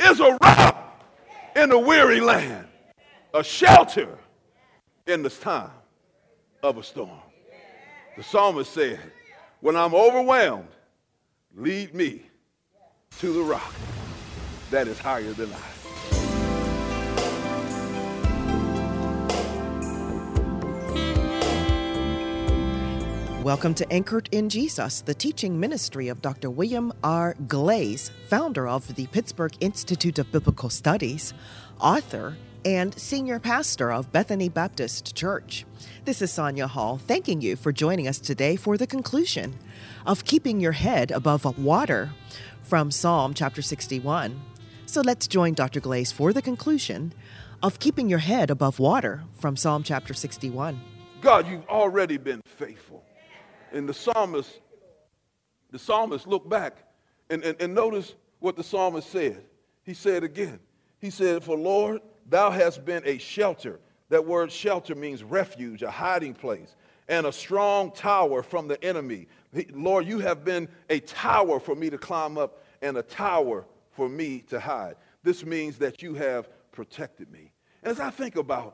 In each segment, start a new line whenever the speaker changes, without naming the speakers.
is a rock in a weary land, a shelter in this time of a storm. The psalmist said, when I'm overwhelmed, lead me to the rock that is higher than I.
Welcome to Anchored in Jesus, the teaching ministry of Dr. William R. Glaze, founder of the Pittsburgh Institute of Biblical Studies, author, and senior pastor of Bethany Baptist Church. This is Sonia Hall, thanking you for joining us today for the conclusion of Keeping Your Head Above Water from Psalm chapter 61. So let's join Dr. Glaze for the conclusion of Keeping Your Head Above Water from Psalm chapter 61.
God, you've already been faithful. And the psalmist looked back and notice what the psalmist said. He said again, he said, for Lord, thou hast been a shelter. That word shelter means refuge, a hiding place, and a strong tower from the enemy. Lord, you have been a tower for me to climb up and a tower for me to hide. This means that you have protected me. And as I think about,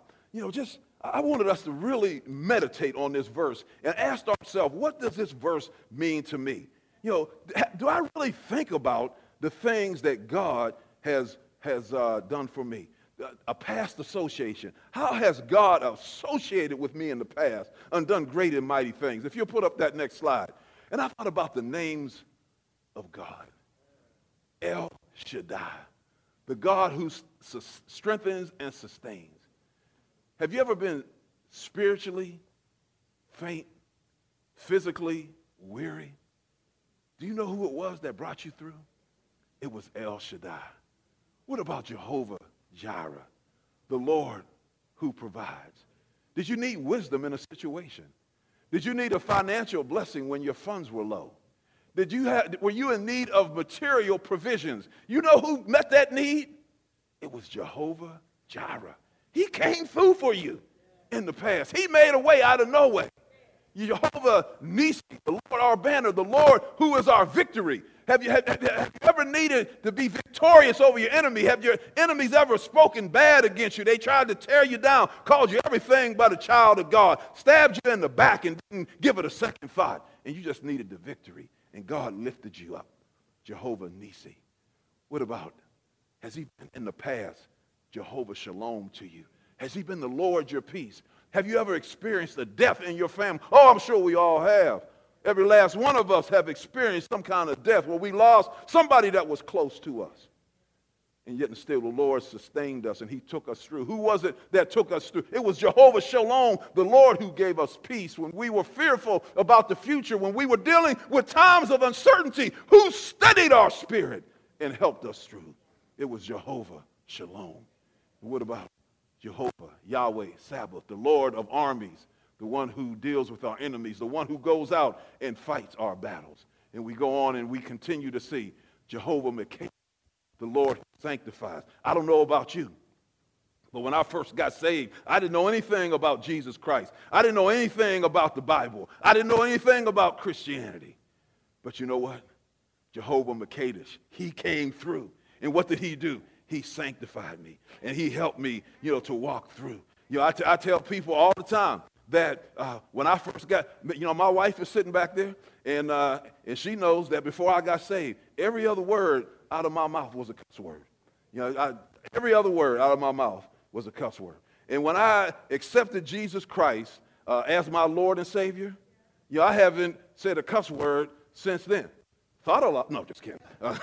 I wanted us to really meditate on this verse and ask ourselves, what does this verse mean to me? Do I really think about the things that God has done for me? A past association. How has God associated with me in the past and done great and mighty things? If you'll put up that next slide. And I thought about the names of God. El Shaddai, the God who strengthens and sustains. Have you ever been spiritually faint, physically weary? Do you know who it was that brought you through? It was El Shaddai. What about Jehovah Jireh, the Lord who provides? Did you need wisdom in a situation? Did you need a financial blessing when your funds were low? Were you in need of material provisions? You know who met that need? It was Jehovah Jireh. He came through for you in the past. He made a way out of no way. Jehovah Nissi, the Lord our banner, the Lord who is our victory. Have you ever needed to be victorious over your enemy? Have your enemies ever spoken bad against you? They tried to tear you down, called you everything but a child of God, stabbed you in the back and didn't give it a second thought, and you just needed the victory, and God lifted you up. Jehovah Nissi. What about, has he been in the past Jehovah Shalom to you? Has he been the Lord your peace? Have you ever experienced a death in your family? Oh, I'm sure we all have. Every last one of us have experienced some kind of death where we lost somebody that was close to us. And yet and still the Lord sustained us and he took us through. Who was it that took us through? It was Jehovah Shalom, the Lord who gave us peace when we were fearful about the future, when we were dealing with times of uncertainty. Who steadied our spirit and helped us through? It was Jehovah Shalom. And what about Jehovah, Yahweh, Sabbath, the Lord of armies, the one who deals with our enemies, the one who goes out and fights our battles? And we go on and we continue to see Jehovah Mekah, the Lord who sanctifies. I don't know about you, but when I first got saved, I didn't know anything about Jesus Christ. I didn't know anything about the Bible. I didn't know anything about Christianity. But you know what? Jehovah Mekadesh, he came through. And what did he do? He sanctified me, and he helped me, to walk through. I tell people all the time that when I first got, my wife is sitting back there, and she knows that before I got saved, every other word out of my mouth was a cuss word. Every other word out of my mouth was a cuss word. And when I accepted Jesus Christ as my Lord and Savior, I haven't said a cuss word since then. Thought a lot. No, just kidding.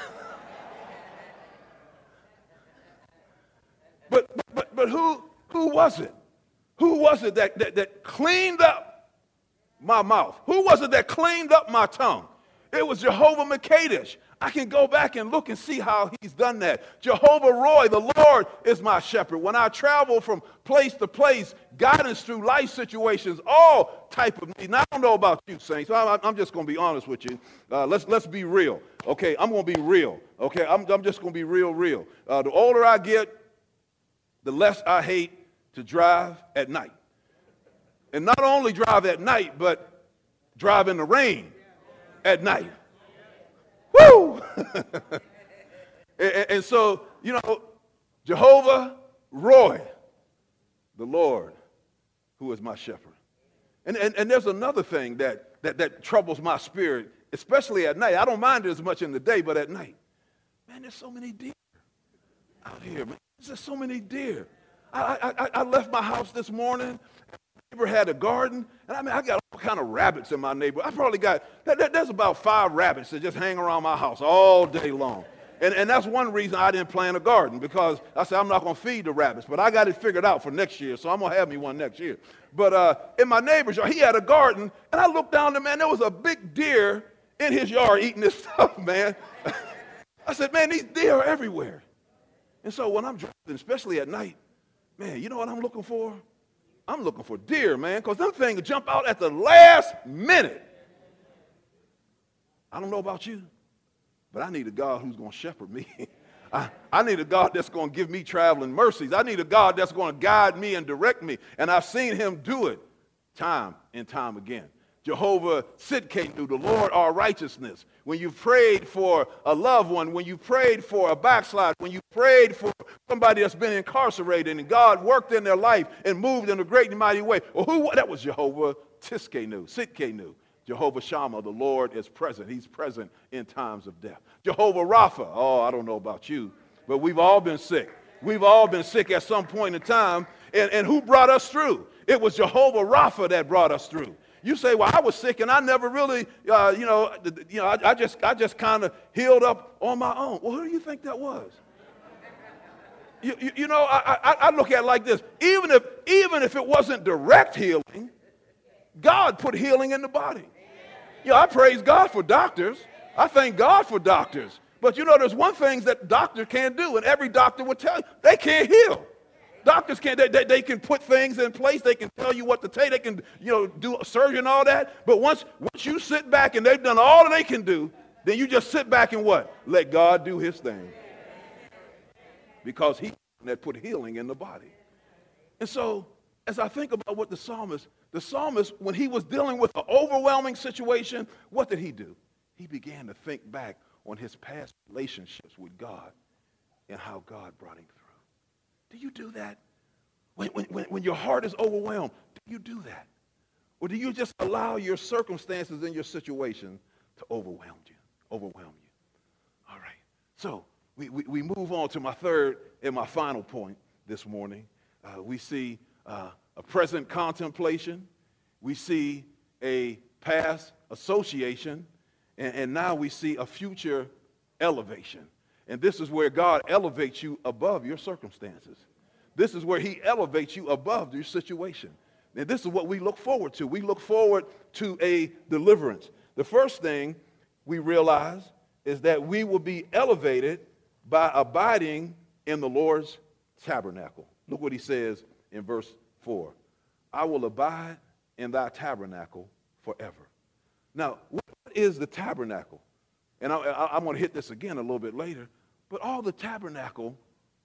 But who was it? Who was it that cleaned up my mouth? Who was it that cleaned up my tongue? It was Jehovah Mekadesh. I can go back and look and see how he's done that. Jehovah Roy, the Lord is my shepherd. When I travel from place to place, guidance through life situations, all type of needs. Now, I don't know about you, saints. I'm just going to be honest with you. Let's be real. Okay, I'm going to be real. Okay, I'm just going to be real. The older I get, the less I hate to drive at night. And not only drive at night, but drive in the rain at night. Woo! and so You know, Jehovah Roy, the Lord, who is my shepherd. And there's another thing that troubles my spirit, especially at night. I don't mind it as much in the day, but at night. Man, there's so many deer out here, man. There's so many deer. I left my house this morning. My neighbor had a garden, and I got all kind of rabbits in my neighborhood. I probably got, there's about 5 rabbits that just hang around my house all day long. And that's one reason I didn't plant a garden, because I said I'm not going to feed the rabbits. But I got it figured out for next year, so I'm going to have me one next year. But in my neighbor's yard, he had a garden, and I looked down there, man, there was a big deer in his yard eating this stuff, man. I said, man, these deer are everywhere. And so when I'm driving, especially at night, man, you know what I'm looking for? I'm looking for deer, man, because them things jump out at the last minute. I don't know about you, but I need a God who's going to shepherd me. I need a God that's going to give me traveling mercies. I need a God that's going to guide me and direct me. And I've seen him do it time and time again. Jehovah Sidkenu, the Lord our righteousness. When you prayed for a loved one, when you prayed for a backslider, when you prayed for somebody that's been incarcerated and God worked in their life and moved in a great and mighty way. Well, that was Jehovah Sidkenu. Jehovah Shammah, the Lord is present. He's present in times of death. Jehovah Rapha, oh, I don't know about you, but we've all been sick. We've all been sick at some point in time. And who brought us through? It was Jehovah Rapha that brought us through. You say, well, I was sick and I never really, I just kind of healed up on my own. Well, who do you think that was? I look at it like this. Even if it wasn't direct healing, God put healing in the body. I praise God for doctors. I thank God for doctors. But there's one thing that doctors can't do, and every doctor will tell you, they can't heal. Doctors can't, they can put things in place, they can tell you what to take, they can, do surgery and all that. But once you sit back and they've done all that they can do, then you just sit back and what? Let God do his thing. Because he that put healing in the body. And so, as I think about what the psalmist, when he was dealing with an overwhelming situation, what did he do? He began to think back on his past relationships with God and how God brought him through. Do you do that? When your heart is overwhelmed, do you do that? Or do you just allow your circumstances and your situation to overwhelm you? All right. So we move on to my third and my final point this morning. We see a present contemplation. We see a past association. And now we see a future elevation. And this is where God elevates you above your circumstances. This is where he elevates you above your situation. And this is what we look forward to. We look forward to a deliverance. The first thing we realize is that we will be elevated by abiding in the Lord's tabernacle. Look what he says in verse 4. I will abide in thy tabernacle forever. Now, what is the tabernacle? And I'm going to hit this again a little bit later. But all the tabernacle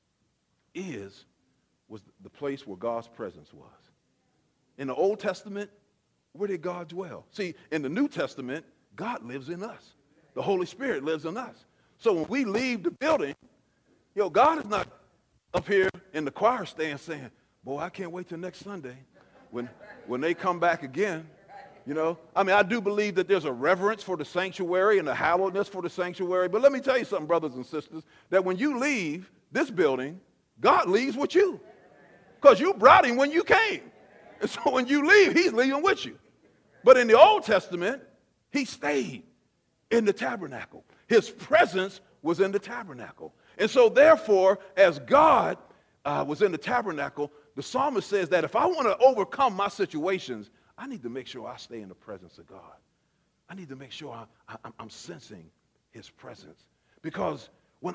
was the place where God's presence was. In the Old Testament, where did God dwell? See, in the New Testament, God lives in us. The Holy Spirit lives in us. So when we leave the building, God is not up here in the choir stand saying, boy, I can't wait till next Sunday when they come back again. I do believe that there's a reverence for the sanctuary and a hallowedness for the sanctuary. But let me tell you something, brothers and sisters, that when you leave this building, God leaves with you. Because you brought him when you came. And so when you leave, he's leaving with you. But in the Old Testament, he stayed in the tabernacle. His presence was in the tabernacle. And so therefore, as God was in the tabernacle, the psalmist says that if I want to overcome my situations, I need to make sure I stay in the presence of God. I need to make sure I'm sensing his presence. Because when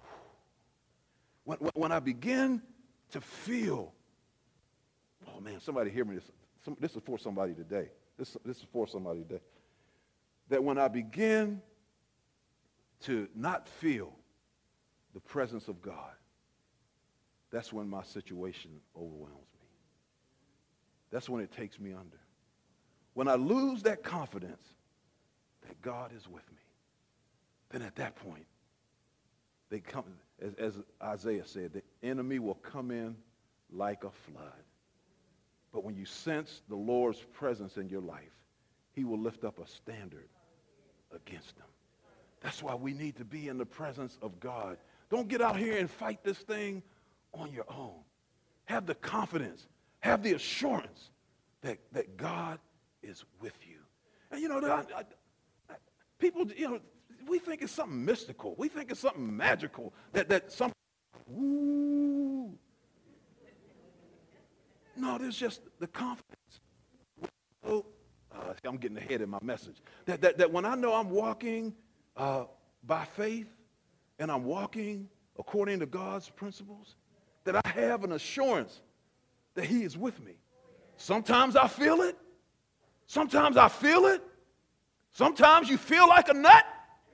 I begin to feel, oh man, somebody hear me. This is for somebody today. This is for somebody today. That when I begin to not feel the presence of God, that's when my situation overwhelms me. That's when it takes me under. When I lose that confidence that God is with me, then at that point, they come, as Isaiah said, the enemy will come in like a flood. But when you sense the Lord's presence in your life, he will lift up a standard against them. That's why we need to be in the presence of God. Don't get out here and fight this thing on your own. Have the confidence, have the assurance that God is with you. And you know, people, you know, we think it's something mystical. We think it's something magical, that something, ooh. No, there's just the confidence. Oh, I'm getting ahead of my message. That when I know I'm walking by faith and I'm walking according to God's principles, that I have an assurance that he is with me. Sometimes I feel it. Sometimes I feel it. Sometimes you feel like a nut.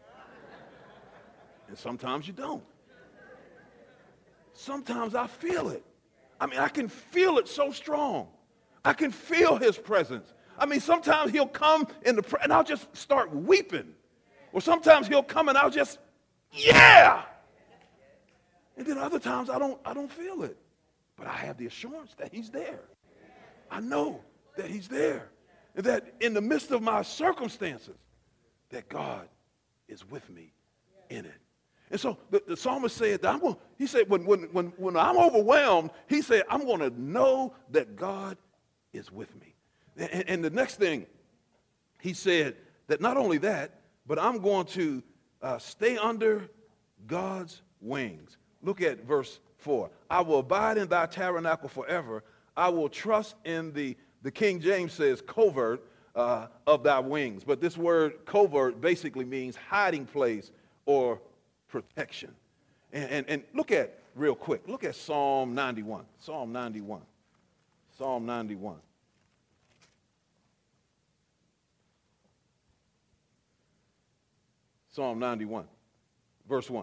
And sometimes you don't. Sometimes I feel it. I mean, I can feel it so strong. I can feel his presence. I mean, sometimes he'll come and I'll just start weeping. Or sometimes he'll come and I'll just, yeah. And then other times I don't feel it. But I have the assurance that he's there. I know that he's there. And that in the midst of my circumstances, that God is with me in it. And so the psalmist said that he said, when I'm overwhelmed, he said, I'm going to know that God is with me. And the next thing, he said that not only that, but I'm going to stay under God's wings. Look at verse 4. I will abide in thy tabernacle forever. I will trust in the King James says, covert of thy wings. But this word covert basically means hiding place or protection. And look at, real quick, look at Psalm 91. Psalm 91. Psalm 91. Psalm 91, verse 1.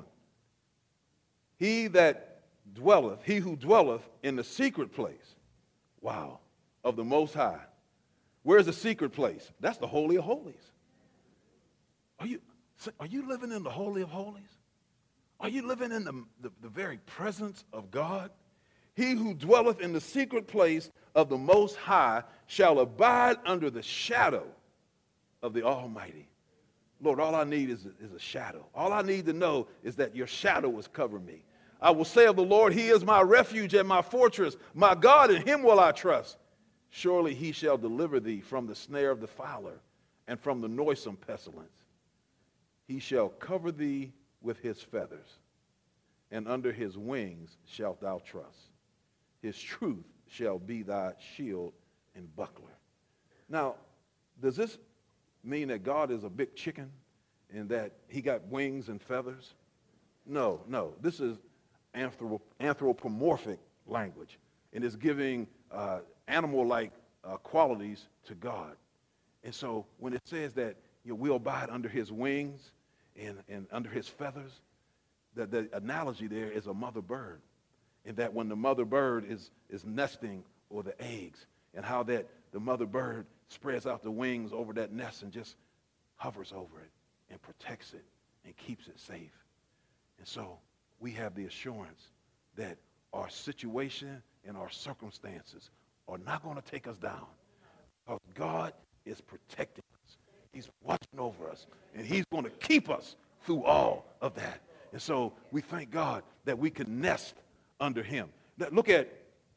He who dwelleth in the secret place, wow, of the Most High. Where's the secret place? That's the Holy of Holies. Are you living in the Holy of Holies? Are you living in the very presence of God? He who dwelleth in the secret place of the Most High shall abide under the shadow of the Almighty. Lord, all I need is a shadow. All I need to know is that your shadow is covering me. I will say of the Lord, he is my refuge and my fortress. My God, in him will I trust. Surely he shall deliver thee from the snare of the fowler and from the noisome pestilence. He shall cover thee with his feathers, and under his wings shalt thou trust. His truth shall be thy shield and buckler. Now, does this mean that God is a big chicken and that he got wings and feathers? No. This is anthropomorphic language, and it's giving animal-like qualities to God. And so when it says that we'll abide under his wings and under his feathers, the analogy there is a mother bird. And that when the mother bird is nesting, or the eggs, and how that the mother bird spreads out the wings over that nest and just hovers over it and protects it and keeps it safe. And so we have the assurance that our situation and our circumstances are not going to take us down, because God is protecting us. He's watching over us, and he's going to keep us through all of that. And so we thank God that we can nest under him. Now, look at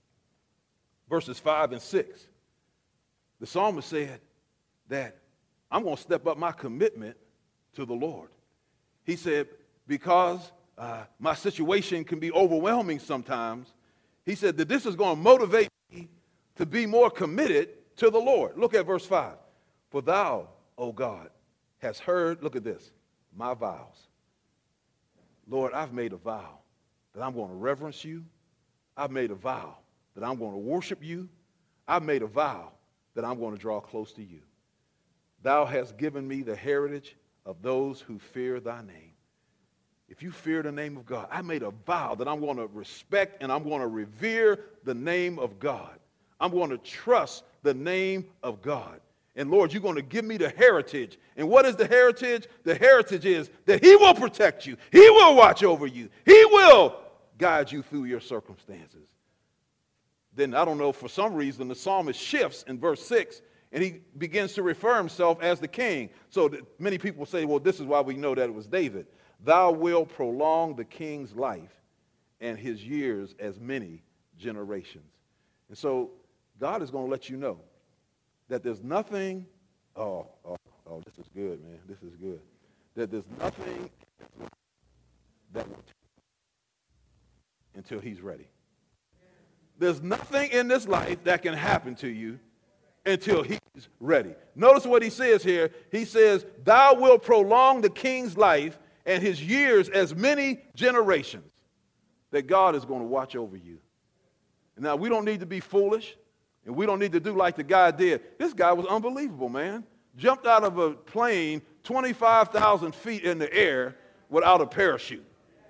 verses 5 and 6. The psalmist said that I'm going to step up my commitment to the Lord. He said, because my situation can be overwhelming sometimes, he said that this is going to motivate me to be more committed to the Lord. Look at verse 5. For thou, O God, hast heard, look at this, my vows. Lord, I've made a vow that I'm going to reverence you. I've made a vow that I'm going to worship you. I've made a vow that I'm going to draw close to you. Thou hast given me the heritage of those who fear thy name. If you fear the name of God, I made a vow that I'm going to respect and I'm going to revere the name of God. I'm going to trust the name of God. And Lord, you're going to give me the heritage. And what is the heritage? The heritage is that he will protect you. He will watch over you. He will guide you through your circumstances. Then, I don't know, for some reason, the psalmist shifts in verse 6, and he begins to refer himself as the king. So many people say, well, this is why we know that it was David. Thou wilt prolong the king's life and his years as many generations. And so God is going to let you know that there's nothing, this is good, man. This is good. That there's nothing that will take until he's ready. There's nothing in this life that can happen to you until he's ready. Notice what he says here. He says, thou wilt prolong the king's life and his years as many generations. That God is going to watch over you. Now, we don't need to be foolish, and we don't need to do like the guy did. This guy was unbelievable, man. Jumped out of a plane 25,000 feet in the air without a parachute.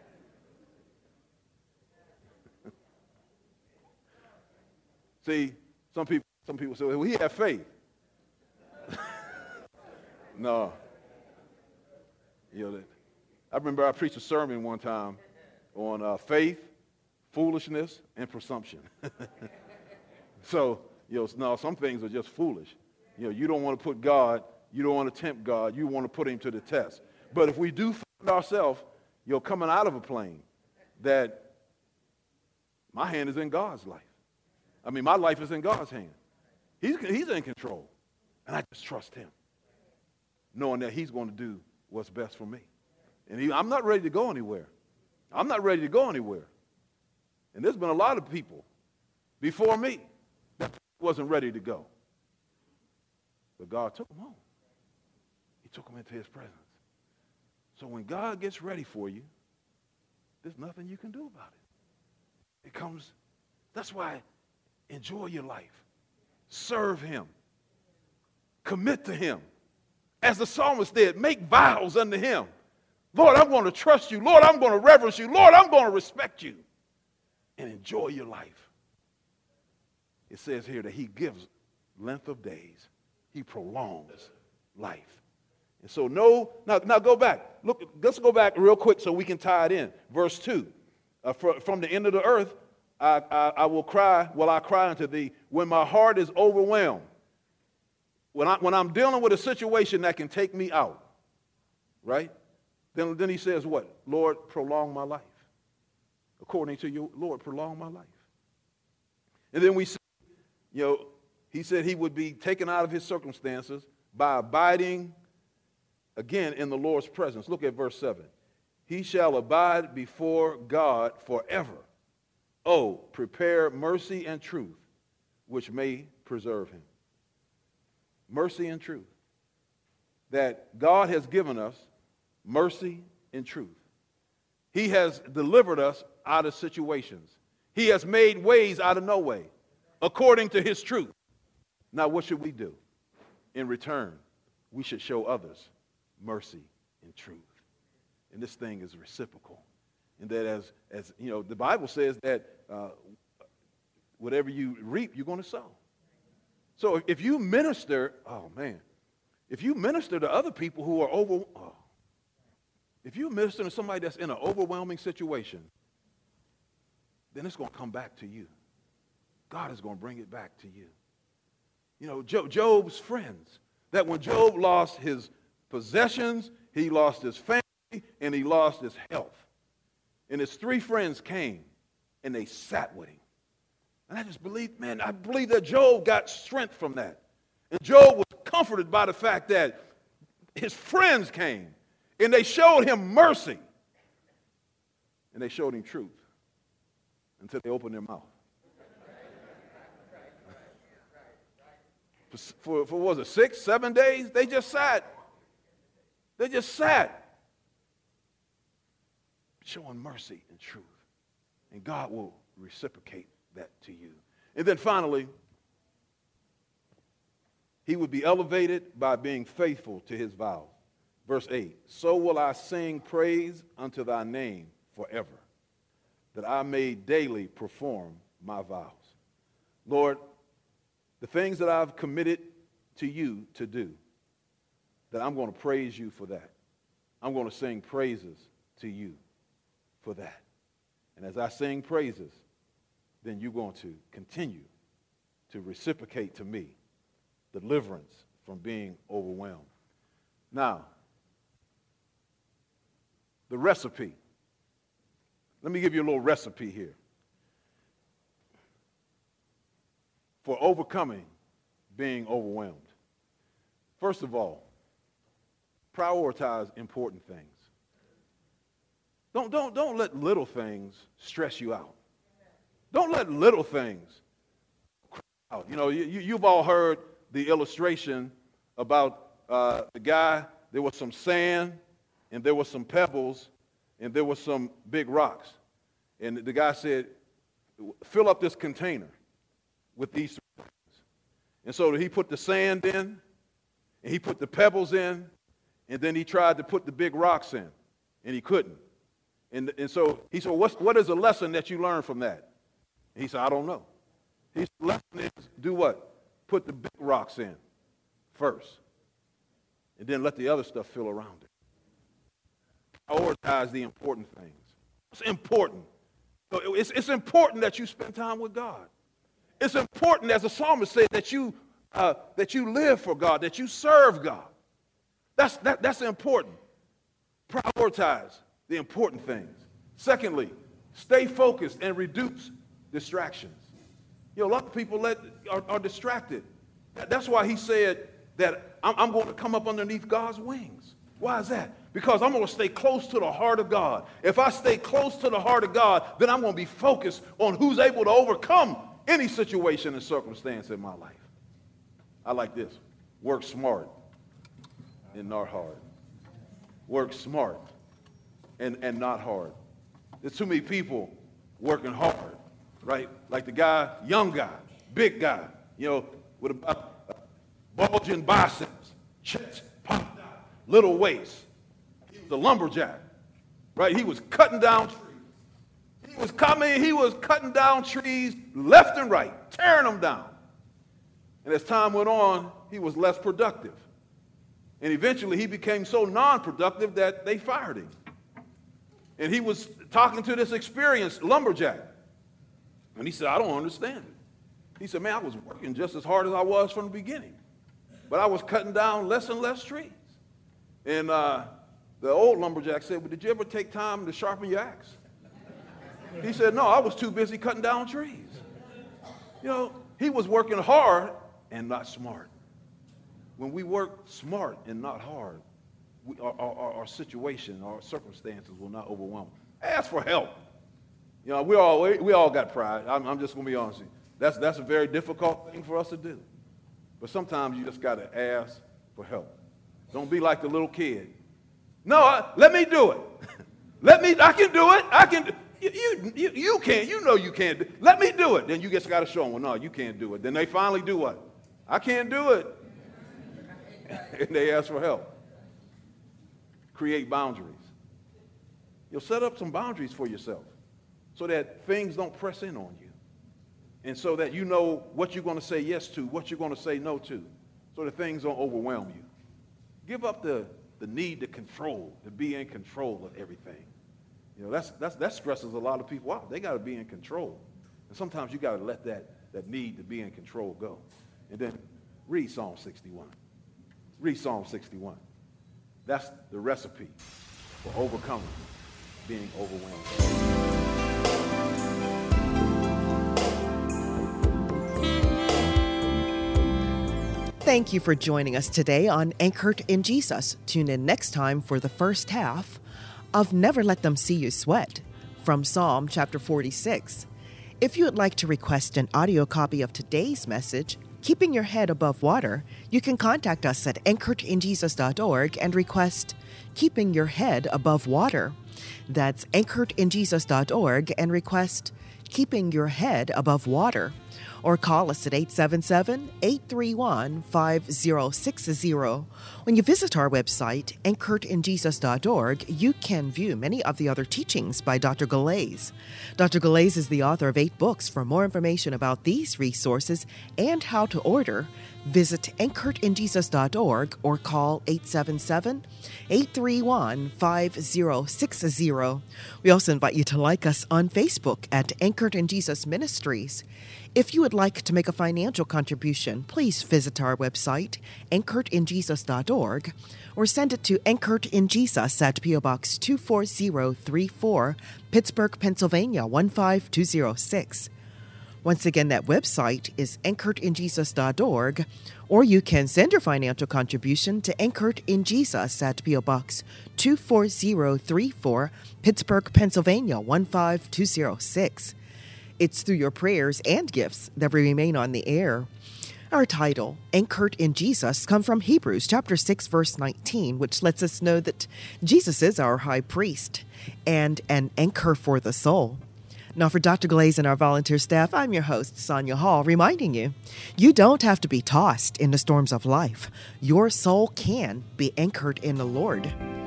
See, some people say, well, he had faith. No. I remember I preached a sermon one time on faith, foolishness, and presumption. So, no, some things are just foolish. You don't want to put God, you don't want to tempt God, you want to put him to the test. But if we do find ourselves, coming out of a plane, that my hand is in God's life. I mean, my life is in God's hand. He's in control. And I just trust him, knowing that he's going to do what's best for me. And I'm not ready to go anywhere. I'm not ready to go anywhere. And there's been a lot of people before me that wasn't ready to go. But God took them home. He took them into his presence. So when God gets ready for you, there's nothing you can do about it. That's why enjoy your life. Serve him. Commit to him. As the psalmist did, make vows unto him. Lord, I'm going to trust you. Lord, I'm going to reverence you. Lord, I'm going to respect you. And enjoy your life. It says here that he gives length of days. He prolongs life. And so now go back. Look, let's go back real quick so we can tie it in. Verse 2. From the end of the earth, I will cry unto thee when my heart is overwhelmed. When I'm dealing with a situation that can take me out, right? Then he says what? Lord, prolong my life. According to you, Lord, prolong my life. And then we see, he said he would be taken out of his circumstances by abiding, again, in the Lord's presence. Look at verse 7. He shall abide before God forever. Oh, prepare mercy and truth, which may preserve him. Mercy and truth. That God has given us mercy and truth. He has delivered us out of situations. He has made ways out of no way, according to his truth. Now, what should we do? In return, we should show others mercy and truth. And this thing is reciprocal. And that as the Bible says that whatever you reap, you're going to sow. So if you minister, if you minister to other people who are if you minister to somebody that's in an overwhelming situation, then it's going to come back to you. God is going to bring it back to you. Job's friends, that when Job lost his possessions, he lost his family, and he lost his health. And his three friends came, and they sat with him. And I believe that Job got strength from that. And Job was comforted by the fact that his friends came, and they showed him mercy. And they showed him truth until they opened their mouth. For what was it, 6, 7 days? They just sat. Showing mercy and truth. And God will reciprocate that to you. And then finally, he would be elevated by being faithful to his vows. Verse 8, so will I sing praise unto thy name forever, that I may daily perform my vows. Lord, the things that I've committed to you to do, that I'm going to praise you for that. I'm going to sing praises to you for that. And as I sing praises, then you're going to continue to reciprocate to me deliverance from being overwhelmed. Now, the recipe. Let me give you a little recipe here for overcoming being overwhelmed. First of all, prioritize important things. Don't let little things stress you out. Don't let little things crowd out. You know, you've all heard the illustration about the guy. There was some sand, and there was some pebbles, and there was some big rocks. And the guy said, fill up this container with these three things. And so he put the sand in, and he put the pebbles in, and then he tried to put the big rocks in, and he couldn't. And so he said, what is the lesson that you learned from that? And he said, I don't know. He said, the lesson is do what? Put the big rocks in first, and then let the other stuff fill around it. Prioritize the important things. It's important. It's important that you spend time with God. It's important, as the psalmist said, that you live for God, that you serve God. That's important. Prioritize the important things. Secondly, stay focused and reduce distractions. You know, a lot of people are distracted. That's why he said that I'm going to come up underneath God's wings. Why is that? Because I'm going to stay close to the heart of God. If I stay close to the heart of God, then I'm going to be focused on who's able to overcome any situation and circumstance in my life. I like this. Work smart and not hard. Work smart and not hard. There's too many people working hard, right? Like the guy, young guy, big guy, you know, with bulging biceps, chest popped out, little waist. He was a lumberjack, right? He was cutting down trees. He was cutting down trees left and right, tearing them down. And as time went on, he was less productive. And eventually he became so non-productive that they fired him. And he was talking to this experienced lumberjack. And he said, I don't understand it. He said, man, I was working just as hard as I was from the beginning. But I was cutting down less and less trees. And the old lumberjack said, well, did you ever take time to sharpen your axe? He said, no, I was too busy cutting down trees. You know, he was working hard and not smart. When we work smart and not hard, our situation, our circumstances will not overwhelm. Ask for help. You know, we all got pride. I'm just going to be honest with you. That's a very difficult thing for us to do. But sometimes you just got to ask for help. Don't be like the little kid. No, let me do it. I can do it. I can. You can't. You know you can't. Let me do it. Then you just got to show them, well, no, you can't do it. Then they finally do what? I can't do it. And they ask for help. Create boundaries. You'll set up some boundaries for yourself so that things don't press in on you. And so that you know what you're going to say yes to, what you're going to say no to, so that things don't overwhelm you. Give up the need to control, to be in control of everything. You know, that stresses a lot of people out. They got to be in control. And sometimes you got to let that need to be in control go. And then read Psalm 61. Read Psalm 61. That's the recipe for overcoming being overwhelmed.
Thank you for joining us today on Anchored in Jesus. Tune in next time for the first half of Never Let Them See You Sweat from Psalm chapter 46. If you would like to request an audio copy of today's message, Keeping Your Head Above Water, you can contact us at anchoredinjesus.org and request Keeping Your Head Above Water. That's anchoredinjesus.org and request Keeping Your Head Above Water. Or call us at 877-831-5060. When you visit our website, anchoredinjesus.org, you can view many of the other teachings by Dr. Galais. Dr. Galais is the author of 8 books. For more information about these resources and how to order, visit anchoredinjesus.org or call 877-831-5060. We also invite you to like us on Facebook at Anchored in Jesus Ministries. If you would like to make a financial contribution, please visit our website, anchoredinjesus.org, or send it to Anchored in Jesus at P.O. Box 24034, Pittsburgh, Pennsylvania 15206. Once again, that website is anchoredinjesus.org, or you can send your financial contribution to Anchored in Jesus at P.O. Box 24034, Pittsburgh, Pennsylvania 15206. It's through your prayers and gifts that we remain on the air. Our title, Anchored in Jesus, comes from Hebrews chapter 6, verse 19, which lets us know that Jesus is our high priest and an anchor for the soul. Now, for Dr. Galais and our volunteer staff, I'm your host, Sonia Hall, reminding you, you don't have to be tossed in the storms of life. Your soul can be anchored in the Lord.